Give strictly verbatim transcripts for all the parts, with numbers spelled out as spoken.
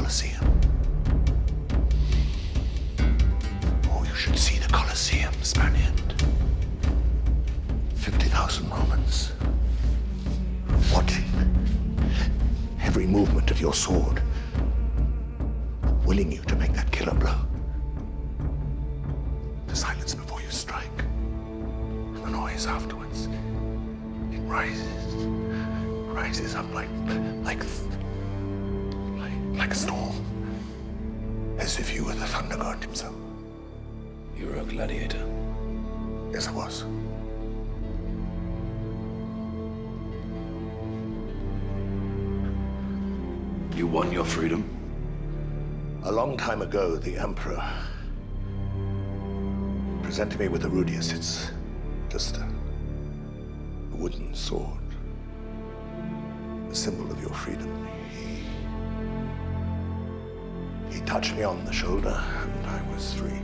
Colosseum. Oh, you should see the Colosseum, Spaniard. fifty thousand Romans watching every movement of your sword, willing you to make that killer blow. The silence before you strike, and the noise afterwards. It rises, rises up like, like, like, like a storm, as if you were the thunder god himself. You were a gladiator. Yes, I was. You won your freedom. A long time ago, the Emperor presented me with a Rudius. It's just a, a wooden sword, a symbol of your freedom. He, he touched me on the shoulder, and I was free.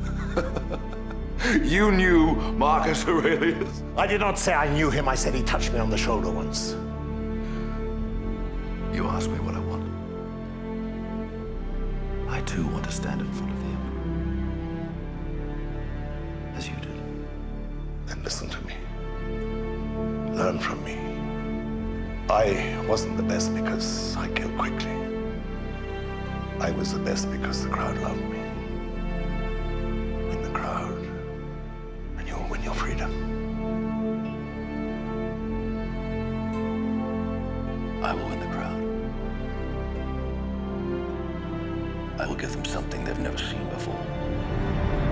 You knew Marcus Aurelius? I did not say I knew him. I said he touched me on the shoulder once. You asked me what I want. I too want to stand in front of the Emperor. As you did. Then listen to me. Learn from me. I wasn't the best because I killed quickly. I was the best because the crowd loved me. Win the crowd, and you'll win your freedom. I will win the crowd. I will give them something they've never seen before.